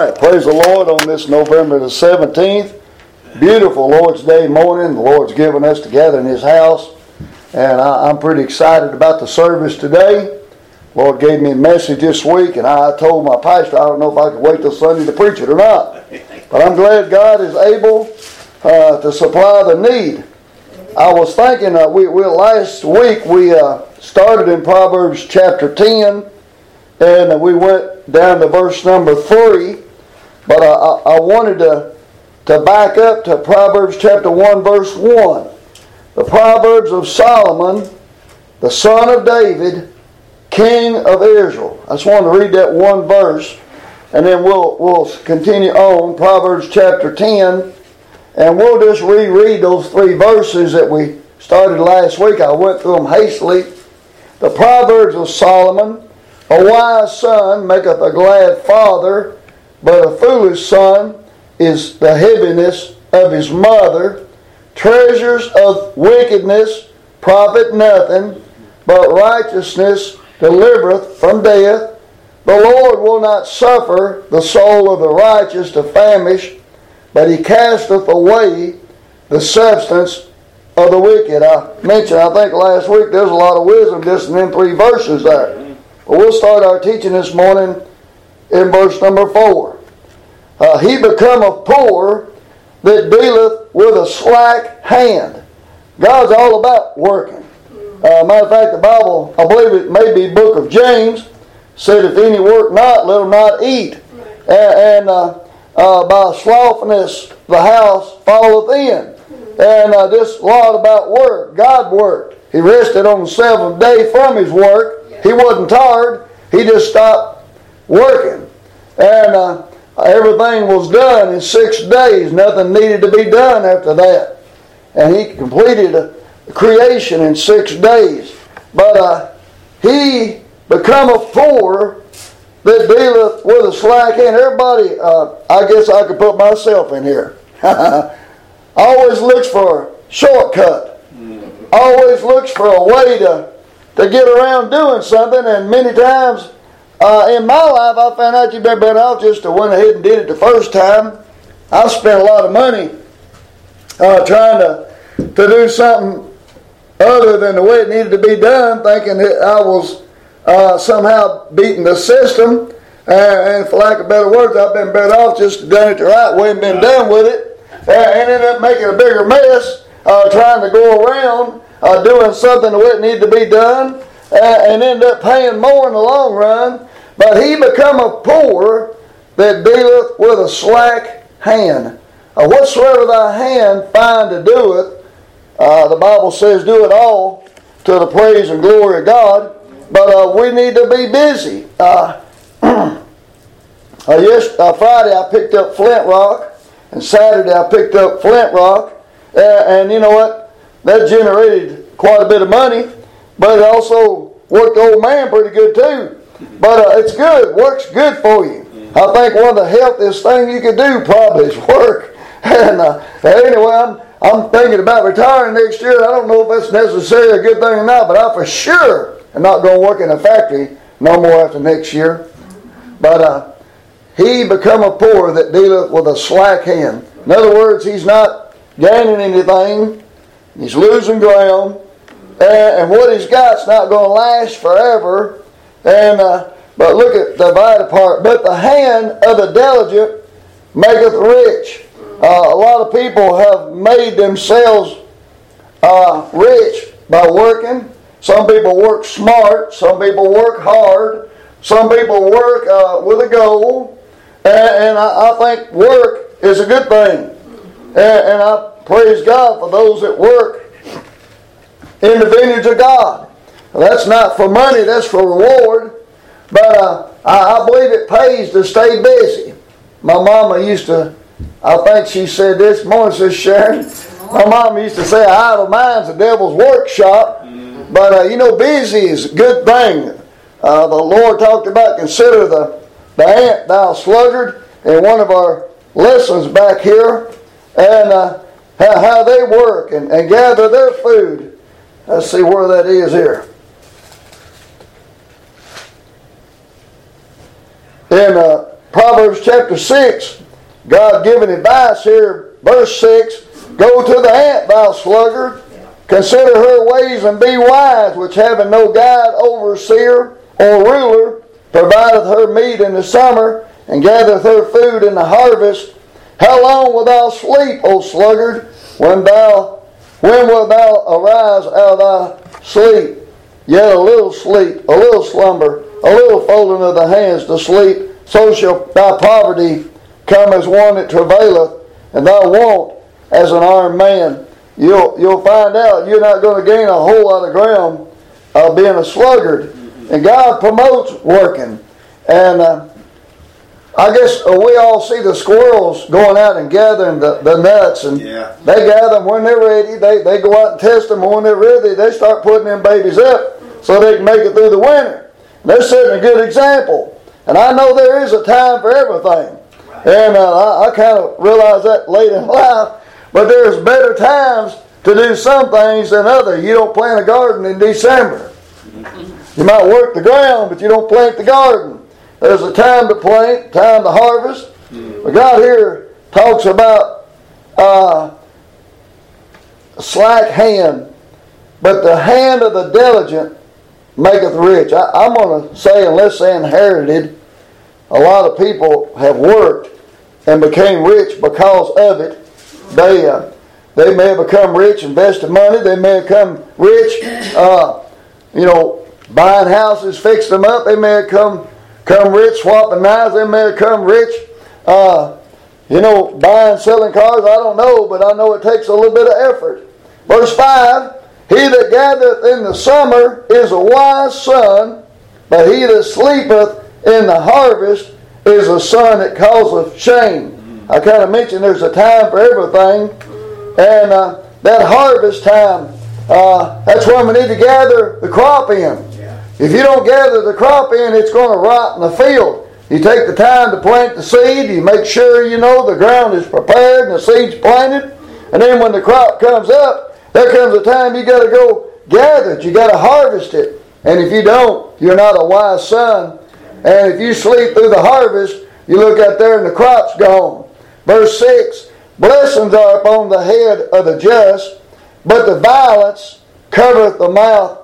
right, praise the Lord on this November the 17th. Beautiful Lord's Day morning. The Lord's given us together in His house. And I'm pretty excited about the service today. Lord gave me a message this week, and I told my pastor, I don't know if I could wait till Sunday to preach it or not. But I'm glad God is able to supply the need. I was thinking, last week we started in Proverbs chapter 10, and we went down to verse number 3. But I wanted to back up to Proverbs chapter 1, verse 1. The Proverbs of Solomon, the son of David, king of Israel. I just wanted to read that one verse, and then we'll continue on. Proverbs chapter 10, and we'll just reread those 3 verses that we started last week. I went through them hastily. The Proverbs of Solomon: a wise son maketh a glad father, but a foolish son is the heaviness of his mother. Treasures of wickedness profit nothing, but righteousness delivereth from death. The Lord will not suffer the soul of the righteous to famish, but He casteth away the substance of the wicked. I mentioned, I think last week, there's a lot of wisdom just in them 3 verses there. But we'll start our teaching this morning in verse number 4. He becometh poor that dealeth with a slack hand. God's all about working. Matter of fact, the Bible, I believe it may be book of James, said, if any work not, let him not eat. And by slothfulness the house falleth in. And this lot about work. God worked. He rested on the 7th day from His work. He wasn't tired. He just stopped working. And everything was done in 6 days. Nothing needed to be done after that. And He completed creation in 6 days. But He becometh poor that dealeth with a slack hand. Everybody, I guess I could put myself in here. Always looks for a shortcut. Always looks for a way to get around doing something. And many times in my life, I found out you've been better off just to went ahead and did it the first time. I spent a lot of money trying to do something other than the way it needed to be done, thinking that I was somehow beating the system. And for lack of better words, I've been better off just done it the right way and been done with it. And ended up making a bigger mess trying to go around doing something the way it needed to be done, and ended up paying more in the long run. But he becometh poor that dealeth with a slack hand. Whatsoever thy hand find to do it, the Bible says, do it all to the praise and glory of God. But we need to be busy. Friday I picked up Flint Rock, and Saturday I picked up Flint Rock. And you know what? That generated quite a bit of money, but it also worked the old man pretty good too. But it's good. Work's good for you. I think one of the healthiest things you could do probably is work. And anyway, I'm thinking about retiring next year. I don't know if that's necessarily a good thing or not, but I for sure am not going to work in a factory no more after next year. But he becometh poor that dealeth with a slack hand. In other words, he's not gaining anything. He's losing ground. And what he's got's not going to last forever. And but look at the vital part. But the hand of the diligent maketh rich. A lot of people have made themselves rich by working. Some people work smart. Some people work hard. Some people work with a goal. And I think work is a good thing. And I praise God for those that work in the vineyards of God. That's not for money, that's for reward. But I believe it pays to stay busy. My mama used to, I think she said this morning, says Sharon, my mama used to say, idle mind's the devil's workshop. But busy is a good thing. The Lord talked about, consider the ant, thou sluggard, in one of our lessons back here. And how they work and gather their food. Let's see where that is here. In Proverbs chapter 6, God giving advice here, verse 6, go to the ant, thou sluggard, consider her ways and be wise, which having no guide, overseer, or ruler, provideth her meat in the summer, and gathereth her food in the harvest. How long wilt thou sleep, O sluggard, when wilt thou arise out of thy sleep? Yet a little sleep, a little slumber, a little folding of the hands to sleep, so shall thy poverty come as one that travaileth, and thy want as an armed man. You'll find out you're not going to gain a whole lot of ground being a sluggard. And God promotes working. And I guess we all see the squirrels going out and gathering the nuts. And they gather them when they're ready. They go out and test them. And when they're ready, they start putting them babies up so they can make it through the winter. And they're setting a good example. And I know there is a time for everything. And I kind of realized that late in life. But there's better times to do some things than others. You don't plant a garden in December. You might work the ground, but you don't plant the garden. There's a time to plant, time to harvest. But God here talks about a slack hand, but the hand of the diligent maketh rich. I'm going to say, unless they inherited, a lot of people have worked and became rich because of it. They may have become rich, invested money. They may have become rich, buying houses, fixed them up. They may have come rich, swapping knives. They may have come rich, buying, selling cars. I don't know, but I know it takes a little bit of effort. Verse 5, he that gathereth in the summer is a wise son, but he that sleepeth in the harvest is a son that causeth shame. I kind of mentioned there's a time for everything. And that harvest time, that's when we need to gather the crop in. If you don't gather the crop in, it's going to rot in the field. You take the time to plant the seed. You make sure the ground is prepared and the seed's planted. And then when the crop comes up, there comes a time you got to go gather it. You got to harvest it. And if you don't, you're not a wise son. And if you sleep through the harvest, you look out there and the crop's gone. Verse 6, blessings are upon the head of the just, but violence covereth the mouth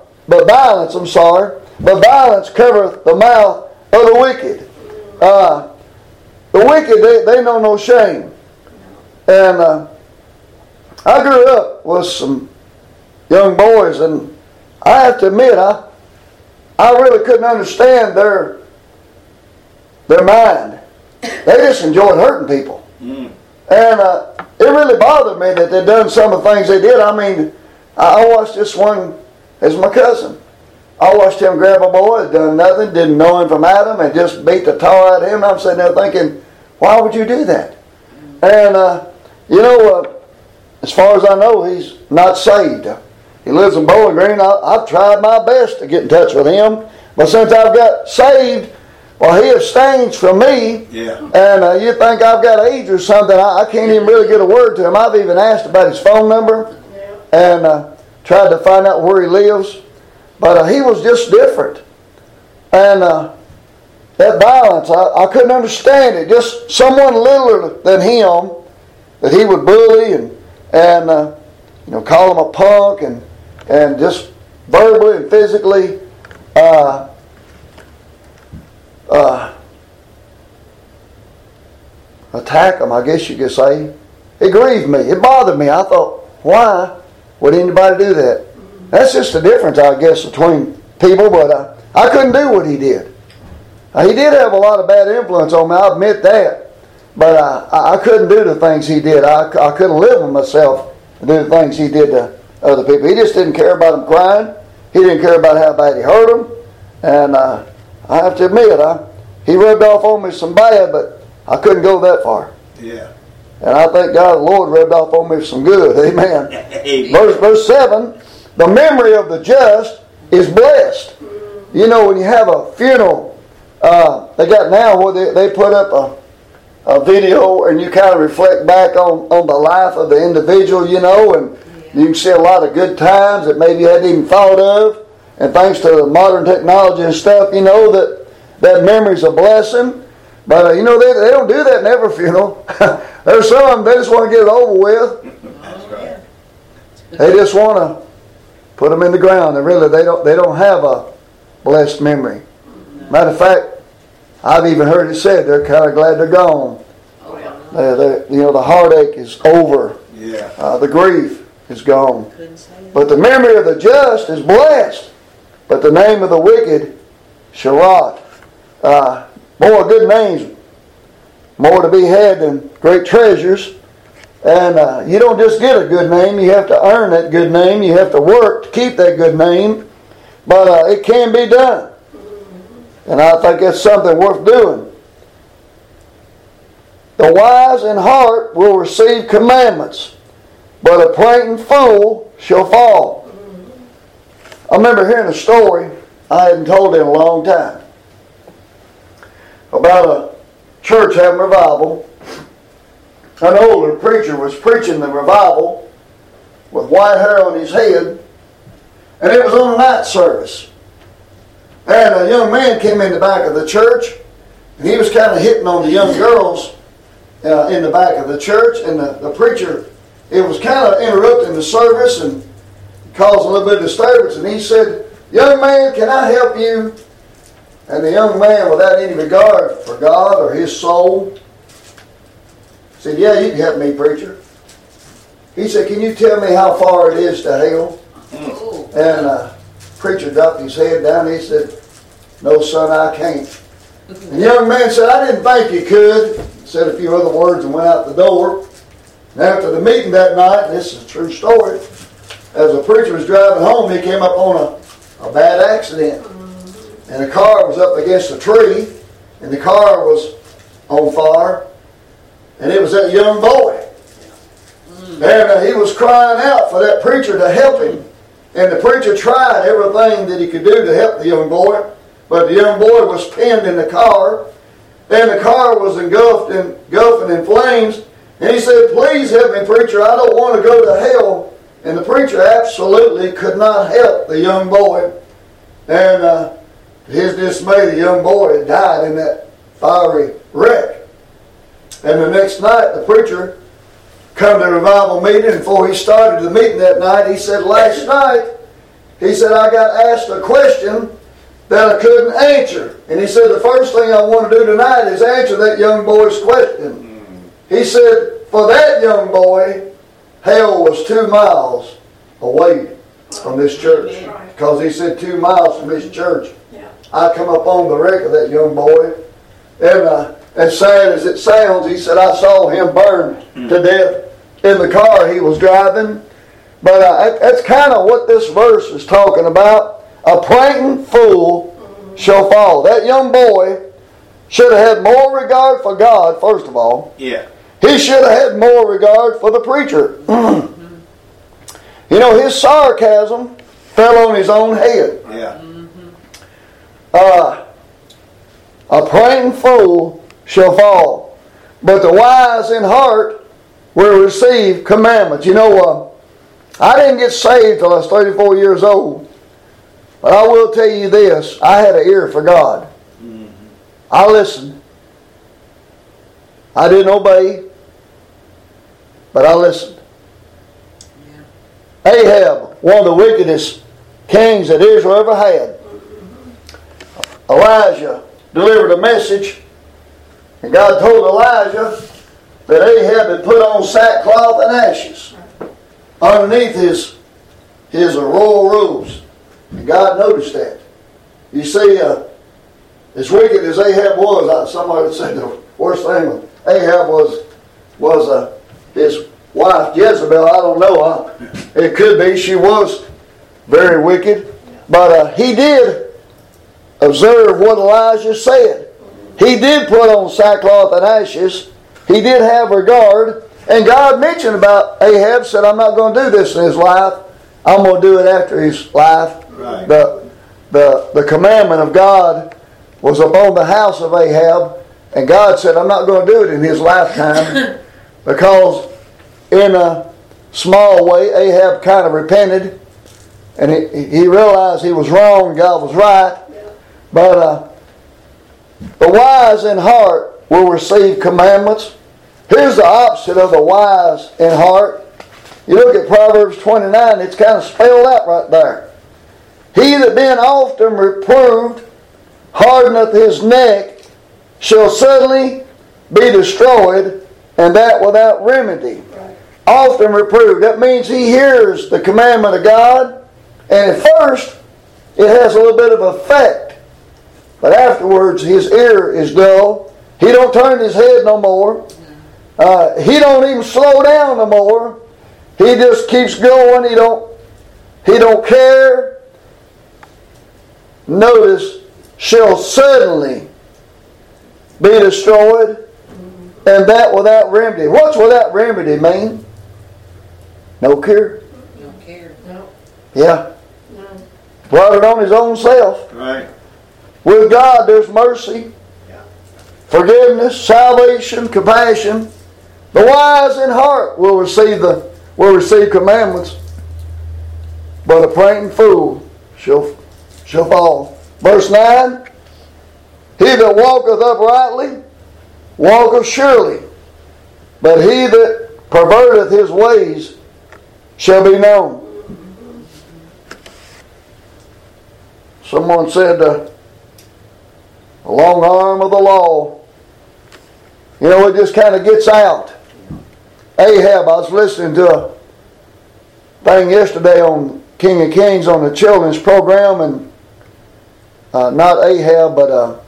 of the wicked. The wicked, they know no shame. And I grew up with some young boys, and I have to admit, I really couldn't understand their mind. They just enjoyed hurting people. And it really bothered me that they'd done some of the things they did. I mean, I watched this one as my cousin. I watched him grab a boy, had done nothing, didn't know him from Adam, and just beat the tar out of him. I'm sitting there thinking, why would you do that? And, as far as I know, he's not saved. He lives in Bowling Green. I've tried my best to get in touch with him. But since I've got saved, well, he abstains from me. And you think I've got AIDS or something. I can't even really get a word to him. I've even asked about his phone number and tried to find out where he lives. But he was just different. And that violence, I couldn't understand it. Just someone littler than him that he would bully and call him a punk and just verbally and physically attack him, I guess you could say. It grieved me. It bothered me. I thought, why would anybody do that? That's just the difference, I guess, between people, but I couldn't do what he did. He did have a lot of bad influence on me, I admit that, but I couldn't do the things he did. I couldn't live with myself and do the things he did to other people. He just didn't care about them crying. He didn't care about how bad he hurt them. And I have to admit, he rubbed off on me some bad, but I couldn't go that far. Yeah. And I thank God the Lord rubbed off on me some good. Amen. Verse 7, the memory of the just is blessed. You know, when you have a funeral, they got now where they put up a video and you kind of reflect back on the life of the individual, and you can see a lot of good times that maybe you hadn't even thought of. And thanks to the modern technology and stuff, that memory's a blessing. But they don't do that in every funeral. There's some of them, they just want to get it over with. That's right. They just want to put them in the ground. And really, they don't have a blessed memory. Matter of fact, I've even heard it said they're kind of glad they're gone. Oh, yeah. The heartache is over. Yeah. The grief is gone. Couldn't say it. But the memory of the just is blessed. But the name of the wicked shall rot. More good names, more to be had than great treasures. And you don't just get a good name. You have to earn that good name. You have to work to keep that good name. But it can be done. And I think that's something worth doing. The wise in heart will receive commandments, but a prating fool shall fall. I remember hearing a story I hadn't told in a long time about a church having revival. An older preacher was preaching the revival with white hair on his head, and it was on a night service. And a young man came in the back of the church, and he was kind of hitting on the young girls in the back of the church, and the preacher, it was kind of interrupting the service and causing a little bit of disturbance, and he said, "Young man, can I help you?" And the young man, without any regard for God or his soul, said, "Yeah, you can help me, preacher." He said, "Can you tell me how far it is to hell?" Oh. And the preacher dropped his head down and he said, "No, son, I can't." And the young man said, "I didn't think you could." Said a few other words and went out the door. And after the meeting that night, and this is a true story, as the preacher was driving home, he came up on a bad accident. And the car was up against a tree, and the car was on fire, and it was that young boy. And he was crying out for that preacher to help him. And the preacher tried everything that he could do to help the young boy, but the young boy was pinned in the car, and the car was engulfing in flames. And he said, "Please help me, preacher. I don't want to go to hell." And the preacher absolutely could not help the young boy. And to his dismay, the young boy had died in that fiery wreck. And the next night, the preacher come to the revival meeting, and before he started the meeting that night, he said, "Last night," he said, "I got asked a question that I couldn't answer." And he said, "The first thing I want to do tonight is answer that young boy's question." He said, "For that young boy, hell was 2 miles away from this church." Because he said 2 miles from this church. I come up on the wreck of that young boy. And as sad as it sounds, he said, I saw him burned to death in the car he was driving. But that's kind of what this verse is talking about. A prating fool shall fall. That young boy should have had more regard for God, first of all. Yeah. He should have had more regard for the preacher. His sarcasm fell on his own head. Yeah. A prating fool shall fall, but the wise in heart will receive commandments. I didn't get saved till I was 34 years old, but I will tell you this, I had an ear for God. I listened. I didn't obey, but I listened. Ahab, one of the wickedest kings that Israel ever had. Elijah delivered a message, and God told Elijah that Ahab had put on sackcloth and ashes underneath his royal robes. And God noticed that. You see, as wicked as Ahab was, somebody would say the worst thing with Ahab was his wife Jezebel. I don't know. It could be she was very wicked. But he did observe what Elijah said. He did put on sackcloth and ashes. He did have regard. And God mentioned about Ahab, said, I'm not going to do this in his life. I'm going to do it after his life. Right. The commandment of God was upon the house of Ahab. And God said, I'm not going to do it in his lifetime. Because in a small way, Ahab kind of repented. And he realized he was wrong and God was right. But the wise in heart will receive commandments. Here's the opposite of the wise in heart. You look at Proverbs 29, it's kind of spelled out right there. He that being often reproved hardeneth his neck shall suddenly be destroyed, and that without remedy. Right. Often reproved. That means he hears the commandment of God, and at first it has a little bit of effect. But afterwards his ear is dull. He don't turn his head no more. He don't even slow down no more. He just keeps going. He don't care. Notice, shall suddenly be destroyed, and that without remedy. What's without remedy mean? No cure. No care. No. Yeah. No. Brought it on his own self. Right. With God there's mercy, forgiveness, salvation, compassion. The wise in heart will receive commandments, but a prating fool shall fall. Verse 9, he that walketh uprightly walketh surely, but he that perverteth his ways shall be known. Someone said, the long arm of the law, it just kind of gets out. Ahab, I was listening to a thing yesterday on King of Kings on the children's program, and not Ahab, but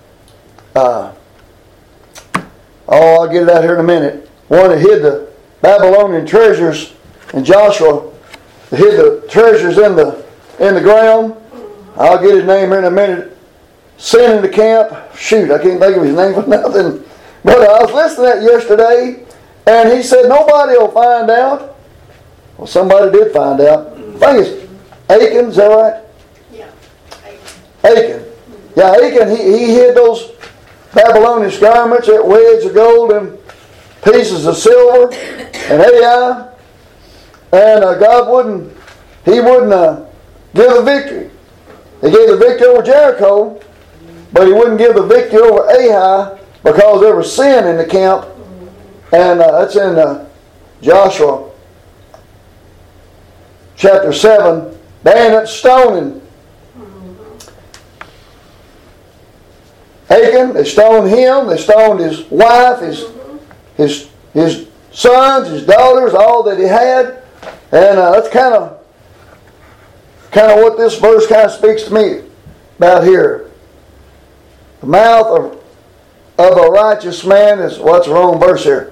I'll get it out here in a minute. One that hid the Babylonian treasures, and Joshua hid the treasures in the ground. I'll get his name here in a minute. Sin in the camp. Shoot, I can't think of his name for nothing. But I was listening to that yesterday, and he said nobody will find out. Well, somebody did find out. I think it's Achan, is that right? Yeah. Achan. Yeah, Achan, he hid those Babylonian garments, that wedge of gold and pieces of silver and AI. And God wouldn't give the victory. He gave the victory over Jericho, but he wouldn't give the victory over Ai because there was sin in the camp. And that's in Joshua chapter 7. They ended up stoning Achan. They stoned him. They stoned his wife, his sons, his daughters, all that he had. And that's kind of what this verse kind of speaks to me about here. The mouth of a righteous man is, what's the wrong verse here?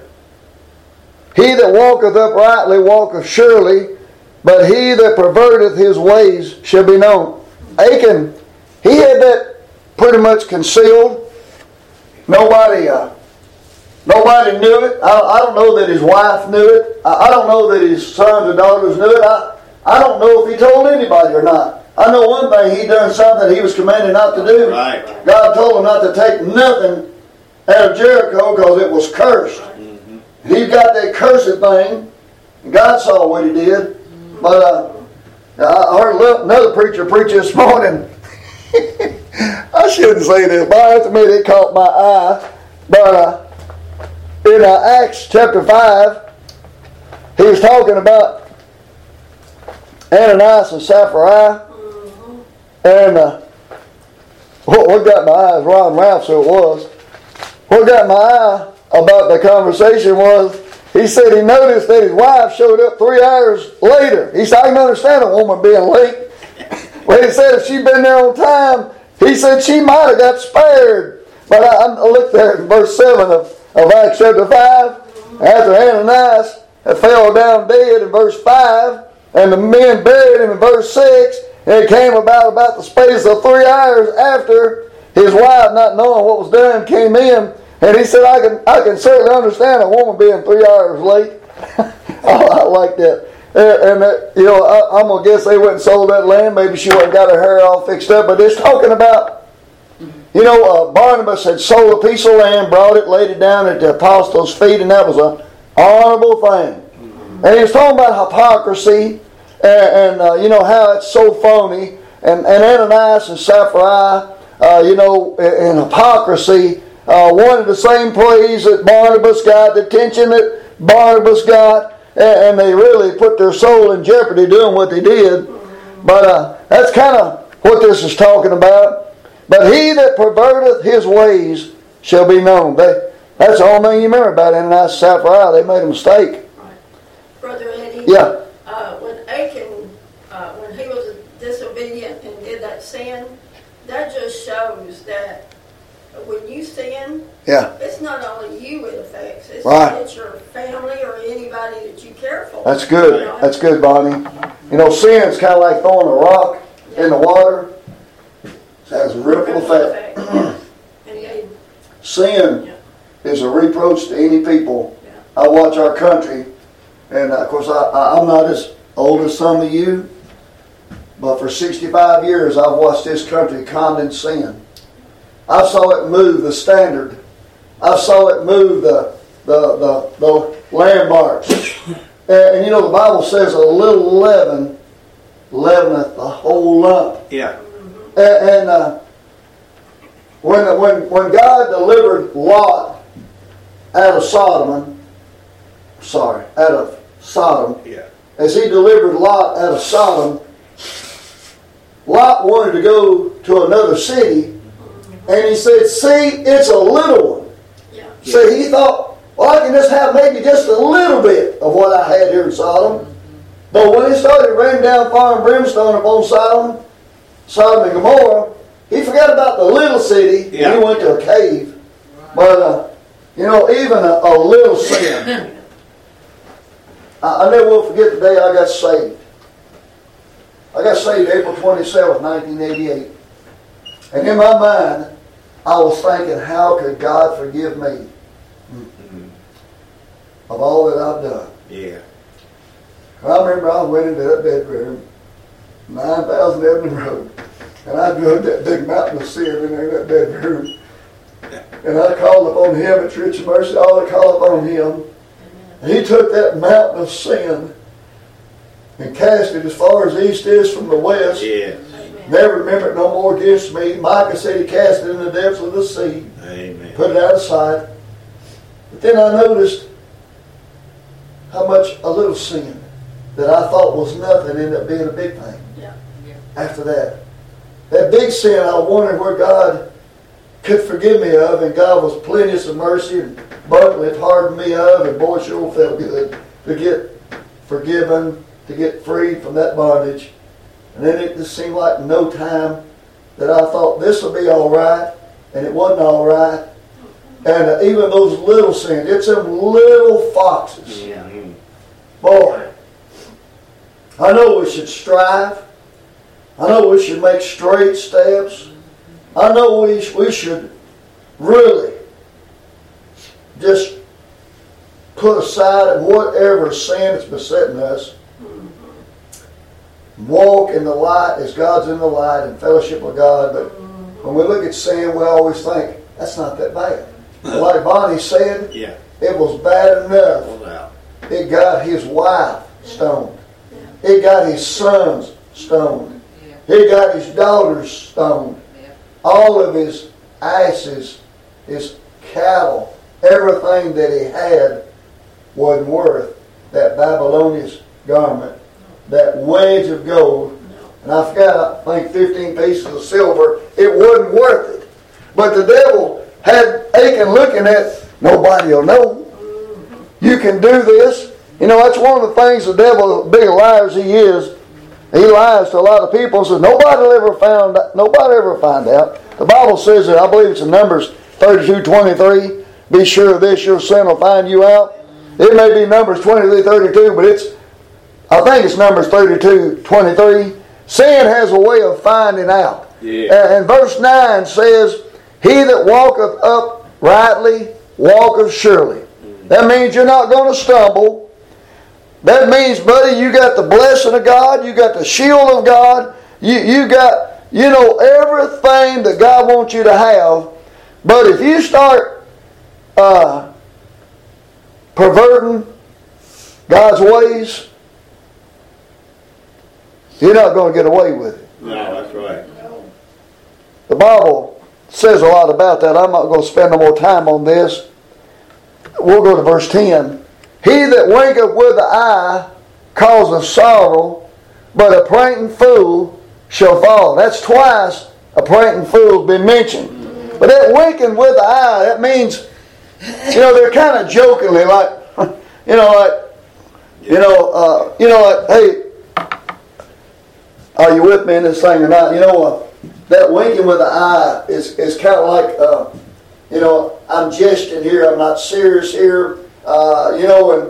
He that walketh uprightly walketh surely, but he that perverteth his ways shall be known. Achan, he had that pretty much concealed. Nobody knew it. I don't know that his wife knew it. I don't know that his sons and daughters knew it. I don't know if he told anybody or not. I know one thing, he done something he was commanded not to do. Right. God told him not to take nothing out of Jericho because it was cursed. Mm-hmm. He got that cursed thing, and God saw what he did. But I heard another preacher preach this morning. I shouldn't say this, but after me it caught my eye. But in Acts chapter 5, he was talking about Ananias and Sapphira. And what got my eye is Ron Ralph, so it was. What got my eye about the conversation was, he said he noticed that his wife showed up 3 hours later. He said, I can understand a woman being late. Well, he said if she'd been there on time, he said she might have got spared. But I looked there in verse 7 of Acts chapter 5. After Ananias had fell down dead in verse 5, and the men buried him in verse 6, and it came about the space of 3 hours after his wife, not knowing what was done, came in. And he said, I can certainly understand a woman being 3 hours late. I like that. And I'm going to guess they went and sold that land. Maybe she went and got her hair all fixed up. But it's talking about, Barnabas had sold a piece of land, brought it, laid it down at the apostles' feet, and that was an honorable thing. And he was talking about hypocrisy and how it's so phony. And Ananias and Sapphira, in hypocrisy, wanted the same praise that Barnabas got, the attention that Barnabas got, and they really put their soul in jeopardy doing what they did. But that's kind of what this is talking about. But he that perverteth his ways shall be known. That's the only thing you remember about Ananias and Sapphira. They made a mistake. Right. Brother Eddie, yeah. When Achan, when he was disobedient and did that sin, that just shows that when you sin, it's not only you it affects. It's your family or anybody that you care for. That's good. You know? That's good, Bonnie. You know, sin's kind of like throwing a rock in the water. It has a ripple effect. Sin is a reproach to any people. I watch our country, and of course I'm not as old as some of you, but for 65 years I've watched this country condemn sin. I saw it move the standard. I saw it move the landmarks. And you know the Bible says a little leaven leaveneth the whole lump. Yeah. And when God delivered Lot out of Sodom, as he delivered Lot out of Sodom, Lot wanted to go to another city. And he said, see, it's a little one. Yeah. So he thought, well, I can just have maybe just a little bit of what I had here in Sodom. But when he started raining down fire and brimstone upon Sodom and Gomorrah, he forgot about the little city and he went to a cave. But, even a little sin. I never will forget the day I got saved. I got saved April 27th, 1988. And in my mind, I was thinking, how could God forgive me of all that I've done? Yeah. I remember I went into that bedroom, 9000 Ebony Road, and I drug that big mountain of sin in there in that bedroom. And I called upon Him at Rich Mercy. All I called upon Him. And He took that mountain of sin and cast it as far as the east is from the west. Yes. Never remember it no more against me. Micah said he cast it in the depths of the sea. Amen. Put it out of sight. But then I noticed how much a little sin that I thought was nothing ended up being a big thing. Yeah. After that. That big sin, I wondered where God could forgive me of, and God was plenteous of mercy and abundantly pardoned me of, and boy, sure felt good to get forgiven, to get freed from that bondage. And then it just seemed like no time that I thought this will be all right, and it wasn't all right. And even those little sins, it's them little foxes. Yeah. Boy, I know we should strive. I know we should make straight steps. I know we should really just put aside whatever sin is besetting us. Walk in the light as God's in the light and fellowship with God. But when we look at sin, we always think, that's not that bad. But like Bonnie said, it was bad enough. It got his wife stoned. It got his sons stoned. It got his daughters stoned. All of his asses, his cattle, everything that he had wasn't worth that Babylonian garment, that wedge of gold. And I forgot, I think 15 pieces of silver. It wasn't worth it. But the devil had Achan looking at, nobody will know. You can do this. You know, that's one of the things the devil, the big liars he is, he lies to a lot of people and says, nobody will ever find out. The Bible says that, I believe it's in Numbers 32:23, be sure of this, your sin will find you out. It may be Numbers 23:32, but I think it's Numbers 32:23. Sin has a way of finding out. And verse 9 says, he that walketh uprightly walketh surely. That means you're not going to stumble. That means, buddy, you got the blessing of God. You got the shield of God. You got, everything that God wants you to have. But if you start perverting God's ways, you're not going to get away with it. No, that's right. The Bible says a lot about that. I'm not going to spend no more time on this. We'll go to verse 10. He that winketh with the eye causeth sorrow, but a prating fool shall fall. That's twice a prating fool's been mentioned. But that winking with the eye, that means, they're kind of jokingly like, hey, are you with me in this thing or not? That winking with the eye is kind of like, I'm jesting here, I'm not serious here, and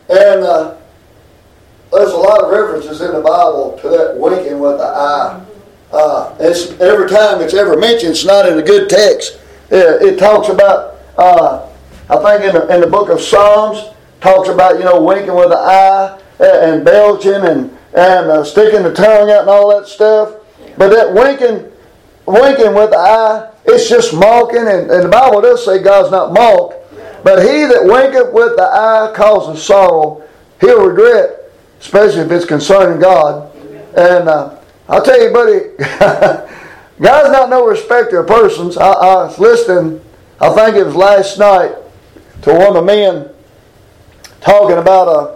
there's a lot of references in the Bible to that winking with the eye. It's every time it's ever mentioned, it's not in a good text. It talks about, I think in the book of Psalms, talks about, winking with the eye and belching and sticking the tongue out and all that stuff. But that winking with the eye, it's just mocking, and the Bible does say God's not mocked. But he that winketh with the eye causes sorrow. He'll regret, especially if it's concerning God. And I'll tell you, buddy, God's not no respecter of persons. I was listening, I think it was last night, to one of the men talking about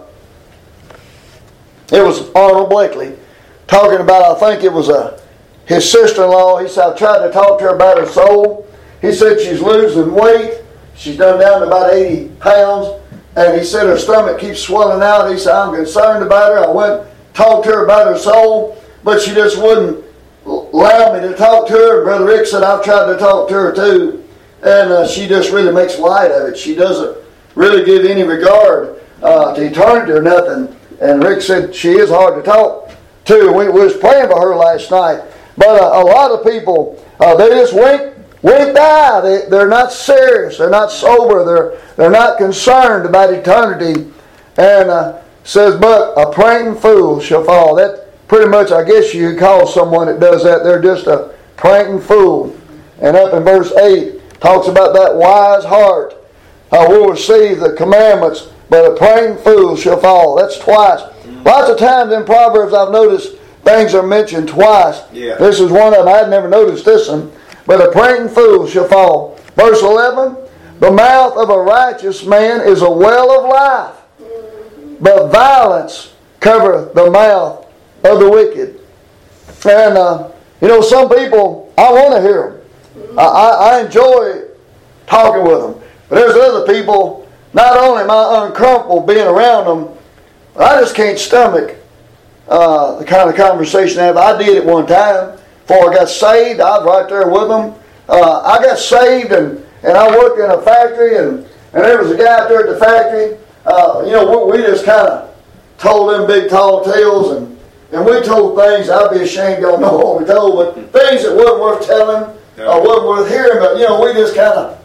it was Arnold Blakely, talking about, I think it was his sister-in-law. He said, I tried to talk to her about her soul. He said she's losing weight. She's done down to about 80 pounds. And he said her stomach keeps swelling out. He said, I'm concerned about her. I went and talked to her about her soul, but she just wouldn't allow me to talk to her. And Brother Rick said, I've tried to talk to her too. And she just really makes light of it. She doesn't really give any regard to eternity or nothing. And Rick said she is hard to talk to. We was praying for her last night. But a lot of people, they just wink the eye. They're not serious. They're not sober. They're not concerned about eternity. And says, but a praying fool shall fall. That pretty much, I guess you could call someone that does that. They're just a praying fool. And up in verse 8, talks about that wise heart will receive the commandments, but a praying fool shall fall. That's twice. Lots of times in Proverbs I've noticed things are mentioned twice. Yeah. This is one of them. I had never noticed this one. But a praying fool shall fall. Verse 11, the mouth of a righteous man is a well of life, but violence covereth the mouth of the wicked. And, some people, I want to hear them. I enjoy talking with them. But there's other people, not only am I uncomfortable being around them, but I just can't stomach the kind of conversation I have. I did it one time before I got saved. I was right there with them. I got saved and I worked in a factory and there was a guy out there at the factory. We just kind of told them big tall tales and we told things I'd be ashamed y'all know what we told, but things that wasn't worth telling or wasn't worth hearing. But we just kind of,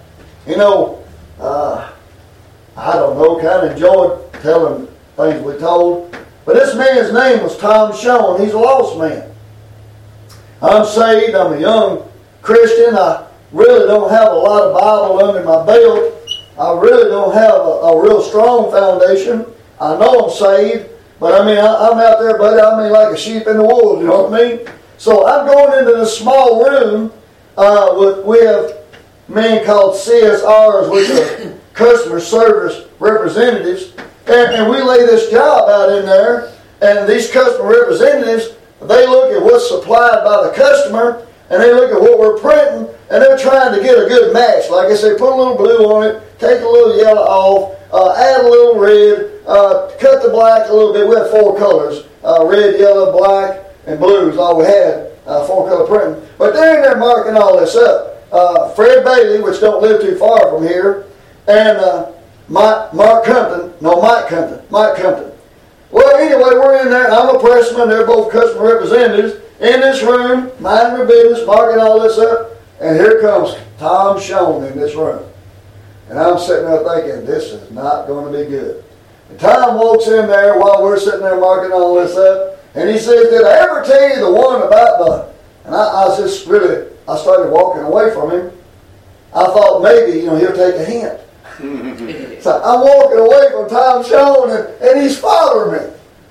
I don't know, kind of enjoyed telling things we told. But this man's name was Tom Schoen. He's a lost man. I'm saved. I'm a young Christian. I really don't have a lot of Bible under my belt. I really don't have a real strong foundation. I know I'm saved, but I'm out there, buddy. Like a sheep in the wolves, you know what I mean? So I'm going into this small room we have a man called CSRs, which are customer service representatives, and we lay this job out in there, and these customer representatives, they look at what's supplied by the customer, and they look at what we're printing, and they're trying to get a good match. Like I say, put a little blue on it, take a little yellow off, add a little red, cut the black a little bit. We had 4 colors, red, yellow, black, and blue is all we had, 4-color printing. But they're in there marking all this up. Fred Bailey, which don't live too far from here, and Mike Compton. Well, anyway, we're in there. I'm a pressman. They're both customer representatives in this room, minding their business, marking all this up. And here comes Tom Schoen in this room. And I'm sitting there thinking, this is not going to be good. And Tom walks in there while we're sitting there marking all this up. And he says, did I ever tell you the one about the... And I started walking away from him. I thought maybe, he'll take a hint. So I'm walking away from Tom Schoen, and he's following me.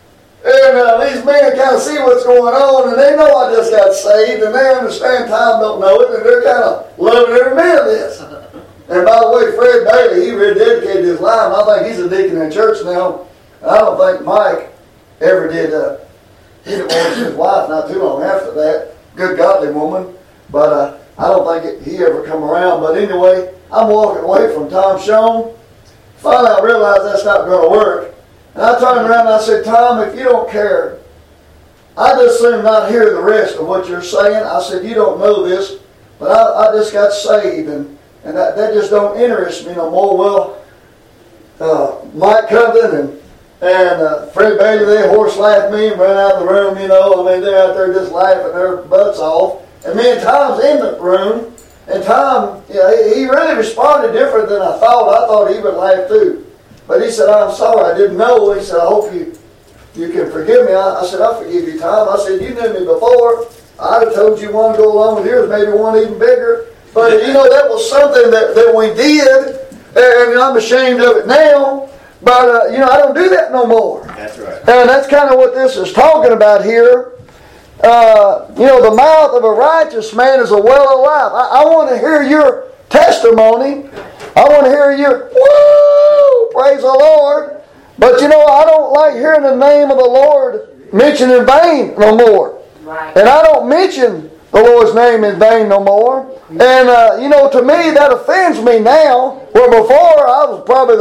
And these men kind of see what's going on, and they know I just got saved, and they understand Tom don't know it, and they're kind of loving every minute of this. And by the way, Fred Bailey, he rededicated his life. I think he's a deacon in church now. And I don't think Mike ever did he divorced his wife not too long after that. Good godly woman. But I don't think he ever come around. But anyway, I'm walking away from Tom Schoen. Finally, I realized that's not going to work. And I turned around and I said, Tom, if you don't care, I just soon not hear the rest of what you're saying. I said, you don't know this, but I just got saved, and that just don't interest me no more. Well, Mike Covington and Fred Bailey, they horse laughed me and ran out of the room, you know. I mean, they're out there just laughing their butts off. And me and Tom's in the room, and Tom, you know, he really responded different than I thought. I thought he would laugh too. But he said, I'm sorry, I didn't know. He said, I hope you can forgive me. I said, I forgive you, Tom. I said, you knew me before. I'd have told you one to go along with yours, maybe one even bigger. But, you know, that was something that we did, and I'm ashamed of it now. But, you know, I don't do that no more. That's right. And that's kind of what this is talking about here. You know, the mouth of a righteous man is a well of life. I want to hear your testimony. I want to hear your, woo, praise the Lord. But, you know, I don't like hearing the name of the Lord mentioned in vain no more. Right. And I don't mention the Lord's name in vain no more. And, you know, to me, that offends me now. Where before, I was probably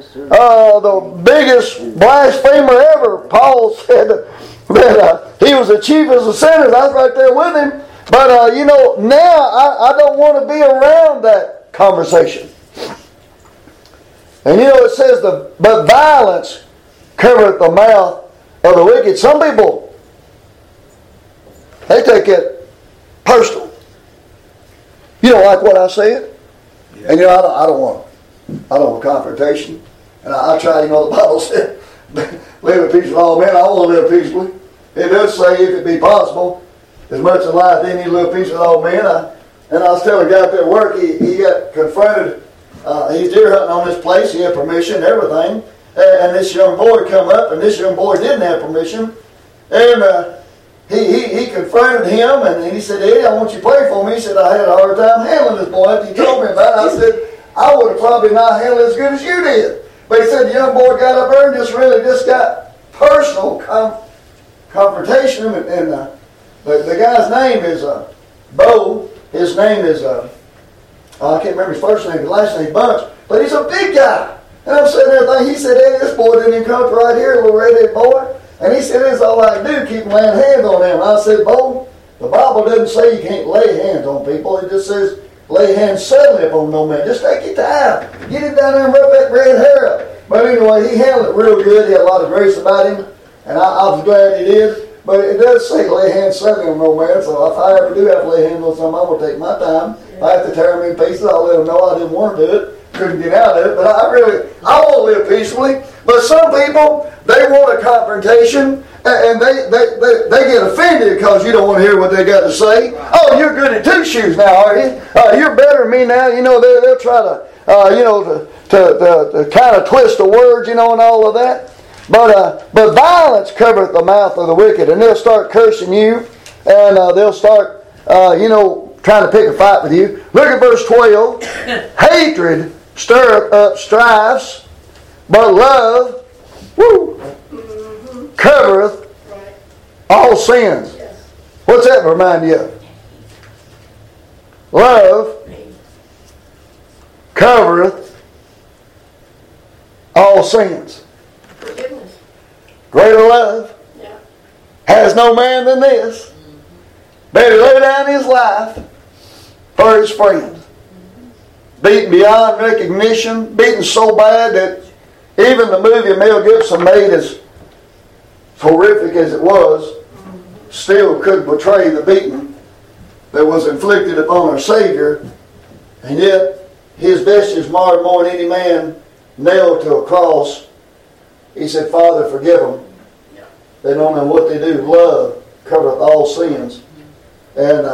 the biggest blasphemer ever. Paul said that he was the chiefest of sinners. I was right there with him. But, you know, now I don't want to be around that conversation. And, you know, it says, but violence covereth the mouth of the wicked. Some people, they take it personal. You don't like what I said? Yeah. And, you know, I don't want confrontation. And I try, you know, the Bible said, live at peace with all men. I want to live peaceably. It does say, if it be possible, as much in life, then you live peace with all men. And I was telling a guy at work, he got confronted. He's deer hunting on this place. He had permission and everything. And this young boy come up, and this young boy didn't have permission. And he confronted him, and he said, Eddie, I want you to pray for me. He said, I had a hard time handling this boy after he told me about it. I said, I would have probably not handled it as good as you did. But he said the young boy got up there and just got personal confrontation. And the guy's name is Bo. His name is, I can't remember his first name, his last name Bunch. But he's a big guy. And I'm sitting there thinking, he said, hey, this boy didn't even come right here, little redhead boy. And he said, that's all I can do, keep laying hands on him. And I said, Bo, the Bible doesn't say you can't lay hands on people. It just says lay hands suddenly upon no man. Just take your time. Get him down there and rub that red hair up. But anyway, he handled it real good. He had a lot of grace about him. And I was glad he did. But it does say lay hands suddenly on no man. So if I ever do have to lay hands on something, I'm going to take my time. If I have to tear him in pieces, I'll let him know I didn't want to do it. Couldn't get out of it. But I want to live peacefully. But some people, they want a confrontation. And they get offended because you don't want to hear what they got to say. Oh, you're good at two shoes now, are you? You're better than me now. You know, they'll try to, to kind of twist the words, you know, and all of that. But violence covereth the mouth of the wicked. And they'll start cursing you. And they'll start, trying to pick a fight with you. Look at verse 12. Hatred stirreth up strifes, but love, covereth all sins. What's that remind you of? Love covereth all sins. Forgiveness. Greater love has no man than this. Better lay down his life for his friends. Beaten beyond recognition, beaten so bad that even the movie Mel Gibson made, as horrific as it was, still couldn't portray the beating that was inflicted upon our Savior. And yet, his vesture is marred more than any man nailed to a cross. He said, Father, forgive them. They don't know what they do. Love covereth all sins. And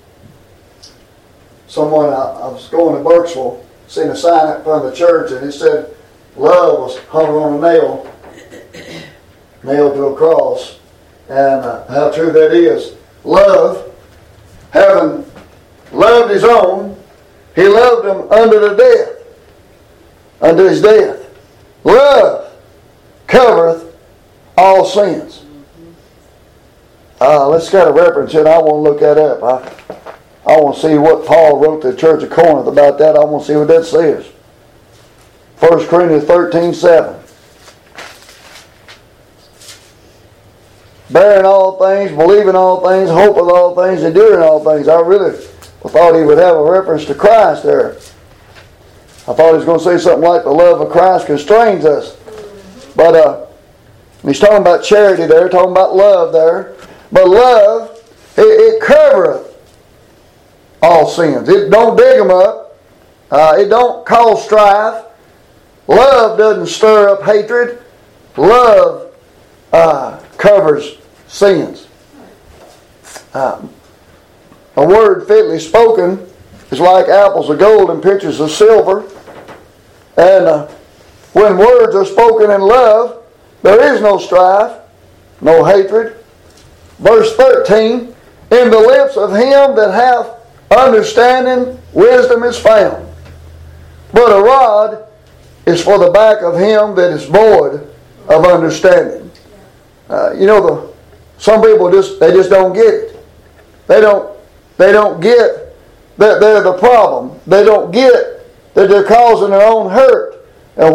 I was going to Burkesville, seen a sign up front of the church, and it said, love was hung on a nail. nailed to a cross. And how true that is. Love, having loved his own, he loved them unto the death, unto his death. Love covereth all sins. Let's get a reference in. I want to look that up. I want to see what Paul wrote to the church of Corinth about that. I want to see what that says. 1 Corinthians 13:7. Bearing all things, believing all things, hoping all things, enduring all things. I really thought he would have a reference to Christ there. I thought he was going to say something like the love of Christ constrains us. But he's talking about charity there, talking about love there. But love, it covereth all sins. It don't dig them up. It don't cause strife. Love doesn't stir up hatred. Love covers sins. A word fitly spoken is like apples of gold and pitchers of silver. And when words are spoken in love, there is no strife, no hatred. Verse 13, in the lips of him that hath understanding, wisdom is found. But a rod is for the back of him that is void of understanding. Some people just don't get it. They don't get that they're the problem. They don't get that they're causing their own hurt. And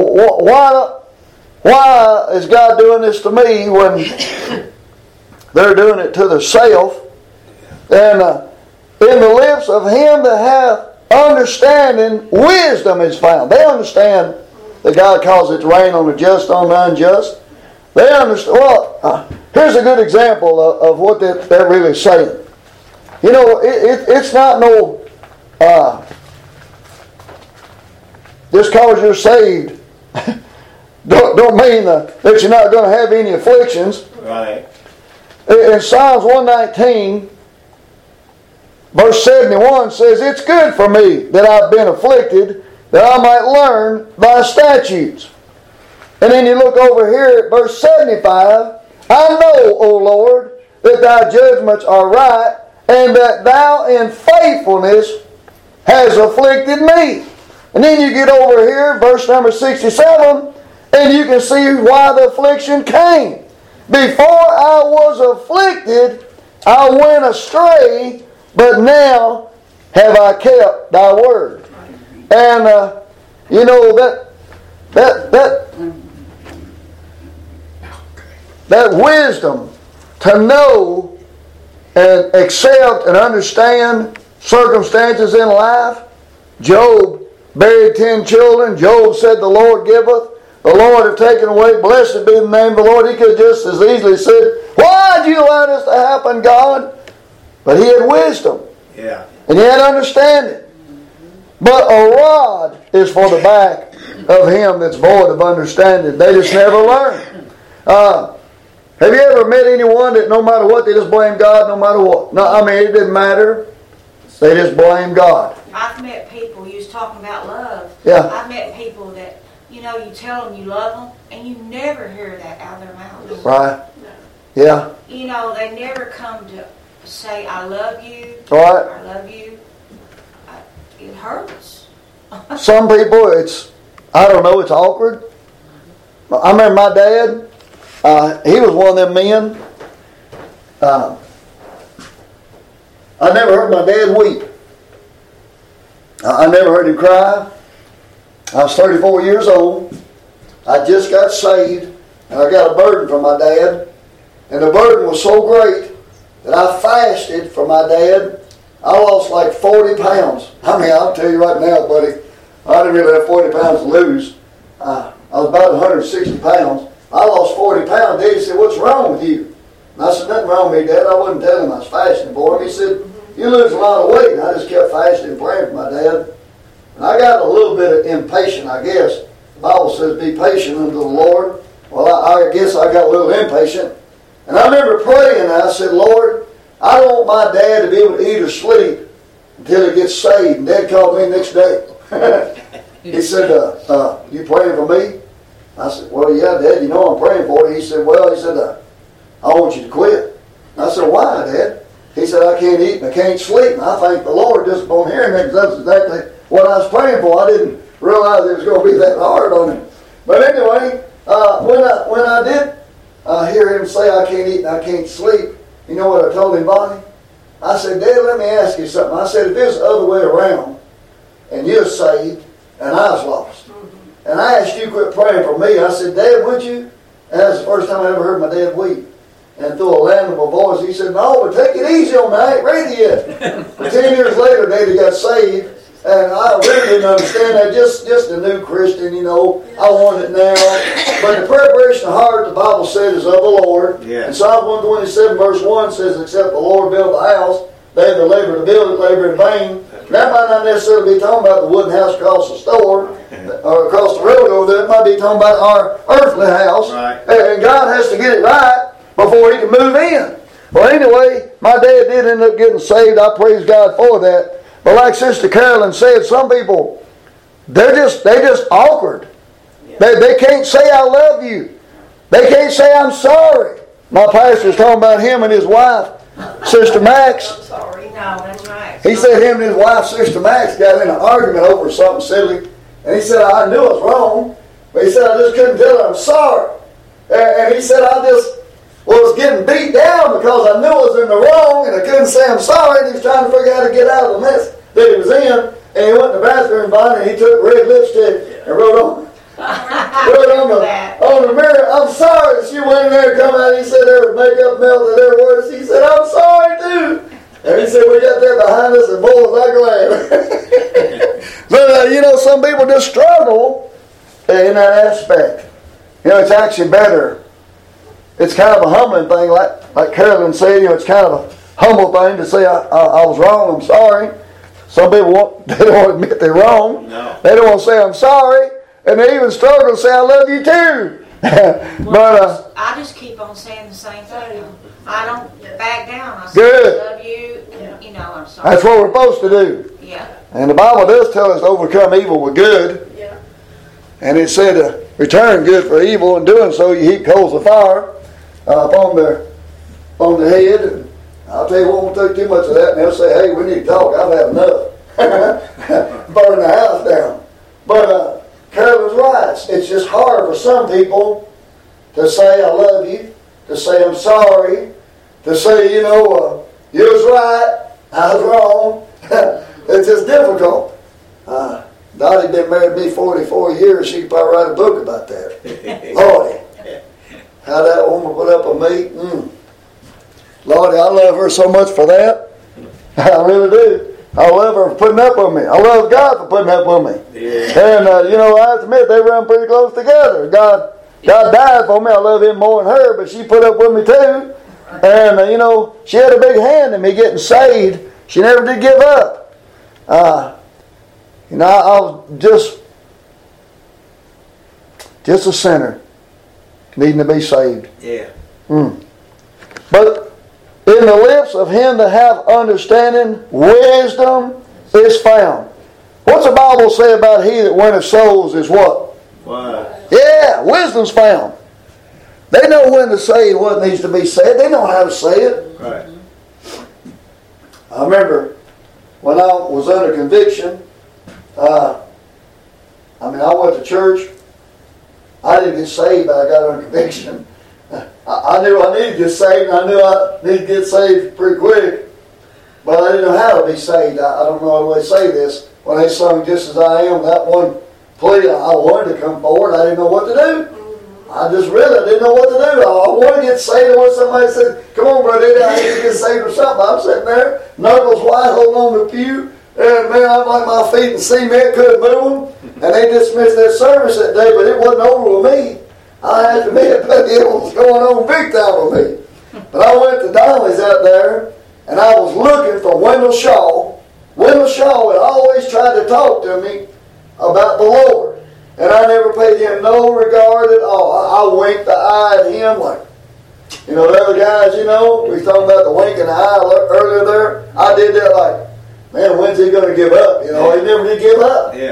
why is God doing this to me when they're doing it to themselves? And in the lips of him that hath understanding, wisdom is found. They understand that God calls it to rain on the just, on the unjust. They understand. Well, here's a good example of what they're really saying. It's not no just because you're saved don't mean that you're not going to have any afflictions. Right. In Psalms 119, verse 71 says, it's good for me that I've been afflicted, that I might learn thy statutes. And then you look over here at verse 75, I know, O Lord, that thy judgments are right, and that thou in faithfulness has afflicted me. And then you get over here, verse number 67, and you can see why the affliction came. Before I was afflicted, I went astray, but now have I kept thy word. And that wisdom to know and accept and understand circumstances in life. Job buried 10 children. Job said, the Lord giveth, the Lord have taken away. Blessed be the name of the Lord. He could have just as easily said, why did you allow this to happen, God? But he had wisdom. Yeah. And he had understanding. But a rod is for the back of him that's void of understanding. They just never learn. Have you ever met anyone that no matter what, they just blame God no matter what? No, it didn't matter. They just blame God. I've met people, you was talking about love. Yeah. I've met people that, you tell them you love them, and you never hear that out of their mouth. Right. Yeah. They never come to say, I love you. Right. I love you. It hurts. Some people, it's awkward. I remember my dad, he was one of them men. I never heard my dad weep. I never heard him cry. I was 34 years old. I just got saved, and I got a burden from my dad. And the burden was so great that I fasted for my dad. I lost like 40 pounds. I'll tell you right now, buddy, I didn't really have 40 pounds to lose. I was about 160 pounds. I lost 40 pounds. Daddy said, what's wrong with you? And I said, nothing wrong with me, Dad. I wasn't telling him I was fasting for him. He said, you lose a lot of weight. And I just kept fasting and praying for my dad. And I got a little bit of impatient, I guess. The Bible says, be patient unto the Lord. Well, I guess I got a little impatient. And I remember praying, and I said, Lord, I don't want my dad to be able to eat or sleep until he gets saved. And Dad called me the next day. He said, you praying for me? I I said, well, yeah, Dad, you know I'm praying for you. He said, I want you to quit. I said, why, Dad? He said, I can't eat and I can't sleep. And I thank the Lord just upon hearing that, because that's exactly what I was praying for. I didn't realize it was going to be that hard on him. But anyway, when I did hear him say, I can't eat and I can't sleep, you know what I told him, Bonnie? I said, Dad, let me ask you something. I said, if it's the other way around, and you're saved, and I was lost, and I asked you to quit praying for me, I said, Dad, would you? And that's the first time I ever heard my dad weep. And through a lamentable voice, he said, no, but take it easy on me. I ain't ready yet. 10 years later, Daddy got saved. And I really didn't understand that. Just a new Christian, you know. I want it now. But the preparation of heart, the Bible said, is of the Lord. Yeah. And Psalm 127 verse 1 says, except the Lord build the house, they that labor to build it labor in vain. That might not necessarily be talking about the wooden house across the store or across the road over there. It might be talking about our earthly house. Right. And God has to get it right before He can move in. Well, anyway, my dad did end up getting saved. I praise God for that. But like Sister Carolyn said, some people, they just awkward. Yeah. They can't say I love you. They can't say I'm sorry. My pastor's talking about him and his wife, Sister Max. I'm sorry. No, that's right. He said him and his wife, Sister Max, got in an argument over something silly. And he said, I knew I was wrong. But he said, I just couldn't tell her I'm sorry. And he said, I just was getting beat down because I knew I was in the wrong and I couldn't say I'm sorry. And he was trying to figure out how to get out of the mess that he was in. And he went to the bathroom, Bonnie, and he took red lipstick and wrote on the mirror, I'm sorry. She went in there and come out and he said there was makeup melted everywhere. He said, I'm sorry too. And he said, we got that behind us and boy was I glad. But you know, some people just struggle in that aspect. You know, it's actually better. It's kind of a humbling thing, like Carolyn said, you know, it's kind of a humble thing to say, I was wrong, I'm sorry. Some people they don't want to admit they're wrong. No. They don't want to say, I'm sorry. And they even struggle to say, I love you too. But I just keep on saying the same thing. I don't back down. I say, good. I love you. You know, I'm sorry. That's what we're supposed to do. Yeah. And the Bible does tell us to overcome evil with good. Yeah. And it said to return good for evil. In doing so, you heap coals of fire upon the head. And I'll tell you, we won't take too much of that. And they'll say, hey, we need to talk. I've had enough. Burn the house down. But Carolyn's right. It's just hard for some people to say I love you, to say I'm sorry, to say, you know, you was right, I was wrong. It's just difficult. Dottie been married to me 44 years. She could probably write a book about that. Lordy, how that woman put up with me. Lordy, I love her so much for that. I really do. I love her for putting up with me. I love God for putting up with me. Yeah. And, you know, I have to admit, they run pretty close together. God died for me. I love Him more than her, but she put up with me too. And, you know, she had a big hand in me getting saved. She never did give up. You know, I was just a sinner needing to be saved. Yeah. But in the lips of him that hath understanding, wisdom is found. What's the Bible say about he that winneth souls is what? Wise. Yeah, wisdom's found. They know when to say what needs to be said. They know how to say it. Right. I remember when I was under conviction, I went to church. I didn't get saved, but I got under conviction. I knew I needed to get saved, and I knew I needed to get saved pretty quick. But I didn't know how to be saved. I don't know how to say this. When they sung Just As I Am, that one plea, I wanted to come forward. I didn't know what to do. I didn't know what to do. I wanted to get saved. And when somebody said, come on, brother, I need to get saved or something, I'm sitting there, knuckles wide, holding on to the pew. And man, I'm like my feet in cement, couldn't move them. And they dismissed that service that day, but it wasn't over with me. I had to admit, but it was going on big time with me. But I went to Donnelly's out there, and I was looking for Wendell Shaw. Wendell Shaw had always tried to talk to me about the Lord. And I never paid him no regard at all. I winked the eye at him like, you know, the other guys, you know, we was talking about the winking the eye earlier there. I did that like, man, when's he going to give up? You know, he never did give up. Yeah.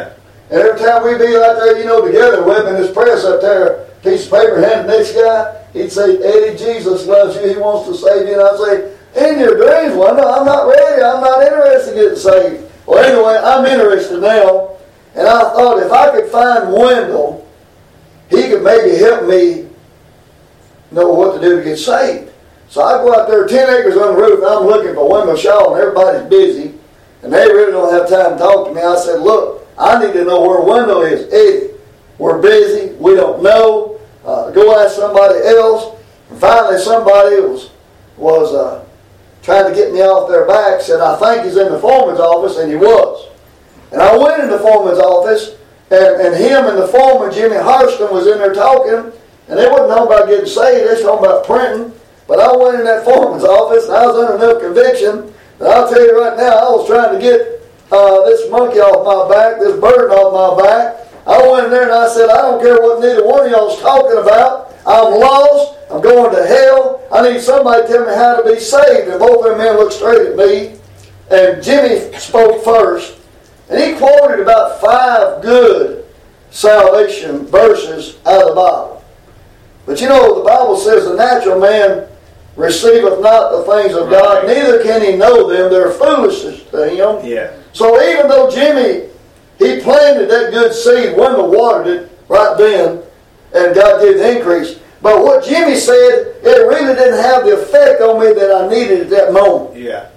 And every time we'd be out there, together, whipping this press up there, piece of paper handed the next guy, he'd say, Eddie, Jesus loves you. He wants to save you. And I'd say, in your dreams, well, no, I'm not ready. I'm not interested in getting saved. Well, anyway, I'm interested now. And I thought if I could find Wendell, he could maybe help me know what to do to get saved. So I go out there, 10 acres on the roof, and I'm looking for Wendell Shaw, and everybody's busy. And they really don't have time to talk to me. I said, look, I need to know where Wendell is. Eddie, we're busy. We don't know. Go ask somebody else. And finally, somebody was trying to get me off their back, said, I think he's in the foreman's office, and he was. And I went in the foreman's office, and him and the foreman, Jimmy Hurston, was in there talking, and they wasn't talking about getting saved, they was talking about printing. But I went in that foreman's office, and I was under enough conviction that I'll tell you right now, I was trying to get this monkey off my back, this burden off my back. I went in there and I said, I don't care what neither one of y'all's talking about. I'm lost. I'm going to hell. I need somebody to tell me how to be saved. And both of them men looked straight at me. And Jimmy spoke first. And he quoted about 5 good salvation verses out of the Bible. But the Bible says the natural man receiveth not the things of God, neither can he know them. They're foolishness to him. Yeah. So even though Jimmy, he planted that good seed, Wendell watered it right then, and God gave the increase. But what Jimmy said, it really didn't have the effect on me that I needed at that moment. Yeah.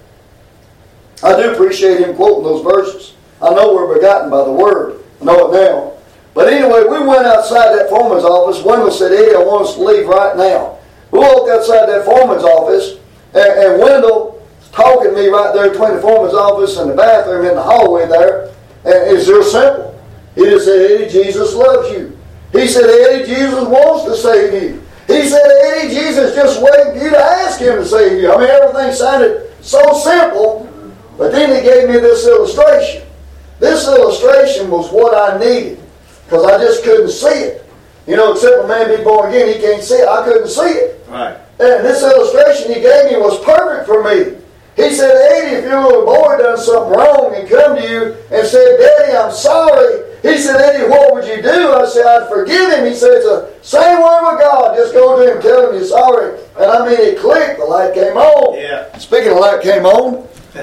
I do appreciate him quoting those verses. I know we're begotten by the Word. I know it now. But anyway, we went outside that foreman's office. Wendell said, Eddie, I want us to leave right now. We walked outside that foreman's office, and Wendell talking to me right there between the foreman's office and the bathroom in the hallway there. And it's real simple. He just said, Eddie, Jesus loves you. He said, Eddie, Jesus wants to save you. He said, Eddie, Jesus just waiting for you to ask him to save you. I mean, everything sounded so simple, but then he gave me this illustration. This illustration was what I needed, because I just couldn't see it. Except a man be born again, he can't see it. I couldn't see it. Right. And this illustration he gave me was perfect for me. He said, Eddie, if your little boy done something wrong and come to you and said, Daddy, I'm sorry. He said, Eddie, what would you do? I said, I'd forgive him. He said, it's the same way with God. Just go to him, tell him you're sorry. And I mean, it clicked. The light came on. Yeah. Speaking of light came on,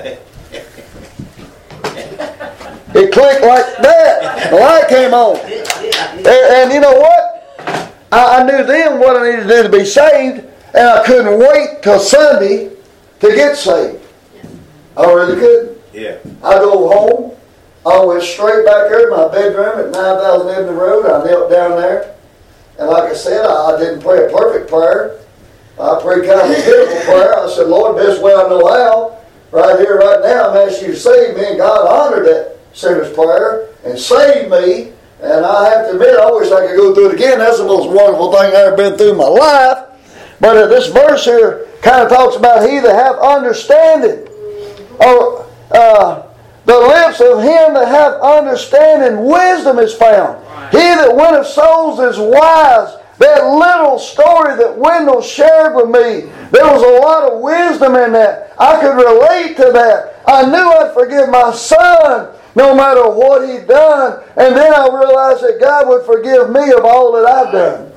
it clicked like that. The light came on. And you know what? I knew then what I needed to do to be saved, and I couldn't wait till Sunday to get saved. I really couldn't. Yeah. I go home. I went straight back there to my bedroom at 9000 Ebony Road. I knelt down there. And like I said, I didn't pray a perfect prayer. I prayed kind of a pitiful prayer. I said, Lord, best way I know how, right here, right now, I'm asking you to save me. And God honored that sinner's prayer and saved me. And I have to admit, I wish I could go through it again. That's the most wonderful thing I've ever been through in my life. But this verse here kind of talks about he that hath understanding. Or the lips of him that hath understanding, wisdom is found. He that winneth souls is wise. That little story that Wendell shared with me, there was a lot of wisdom in that. I could relate to that. I knew I'd forgive my son no matter what he'd done. And then I realized that God would forgive me of all that I've done.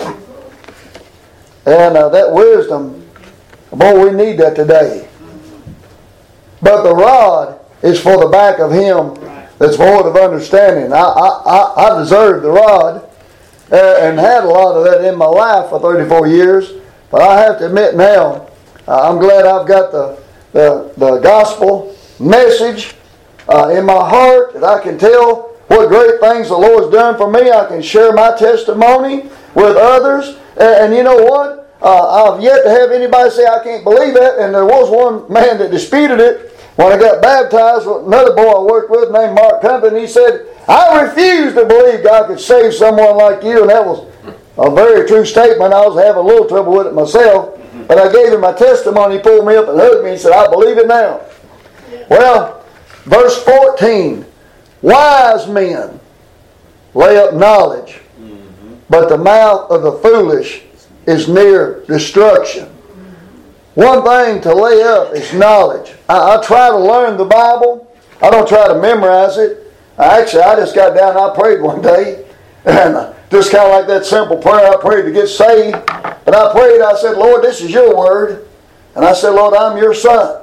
And that wisdom, boy, we need that today. But the rod is for the back of him that's void of understanding. I deserved the rod and had a lot of that in my life for 34 years. But I have to admit now, I'm glad I've got the gospel message in my heart, that I can tell what great things the Lord's done for me. I can share my testimony with others. And you know what? I've yet to have anybody say, I can't believe that. And there was one man that disputed it when I got baptized with another boy I worked with named Mark Compton. He said, I refuse to believe God could save someone like you. And that was a very true statement. I was having a little trouble with it myself. But I gave him my testimony. He pulled me up and hugged me and said, I believe it now. Well, verse 14. Wise men lay up knowledge, but the mouth of the foolish is near destruction. One thing to lay up is knowledge. I try to learn the Bible. I don't try to memorize it. I just got down and I prayed one day. And just kind of like that simple prayer I prayed to get saved. But I prayed, I said, Lord, this is your word. And I said, Lord, I'm your son.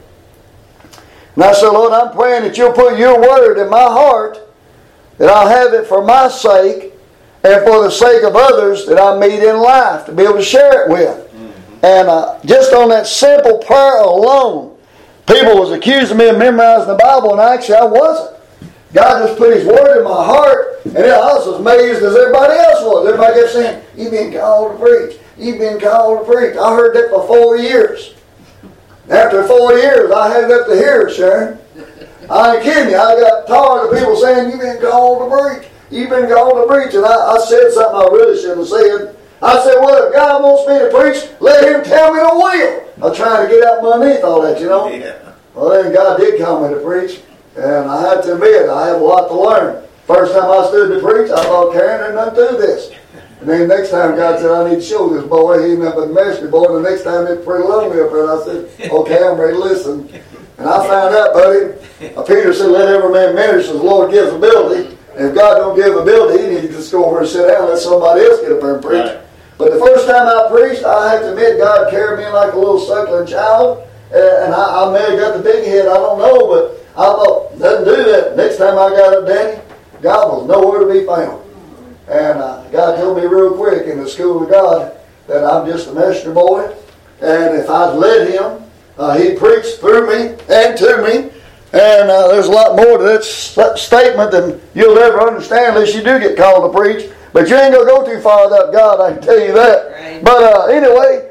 And I said, Lord, I'm praying that you'll put your word in my heart, that I'll have it for my sake and for the sake of others that I meet in life to be able to share it with. And just on that simple prayer alone, people was accusing me of memorizing the Bible, and actually I wasn't. God just put His word in my heart, and I was as amazed as everybody else was. Everybody kept saying, you've been called to preach. You've been called to preach. I heard that for 4 years. After 4 years, I had it up to here, Sharon. I ain't kidding you. I got tired of people saying, you've been called to preach. You've been called to preach. And I said something I really shouldn't have said. I said, well, if God wants me to preach, let Him tell me to will. I'm trying to get out from underneath all that, you know. Yeah. Well, then God did call me to preach. And I have to admit, I have a lot to learn. First time I stood to preach, I thought, Karen, there's nothing to this. And then the next time God said, I need to show this boy. He ended up a ministry boy. And the next time it's pretty lonely up there. And I said, okay, I'm ready to listen. And I found out, buddy, Peter said, let every man minister as the Lord gives ability. And if God don't give ability, he needs to just go over and sit down and let somebody else get up there and preach. Right. But the first time I preached, I have to admit, God carried me like a little suckling child. And I may have got the big head, I don't know, but I thought, doesn't do that. Next time I got up, Daddy, God was nowhere to be found. And God told me real quick in the school of God that I'm just a messenger boy. And if I'd let Him, He'd preach through me and to me. And there's a lot more to that statement than you'll ever understand unless you do get called to preach. But you ain't going to go too far without God, I can tell you that. Right. But anyway,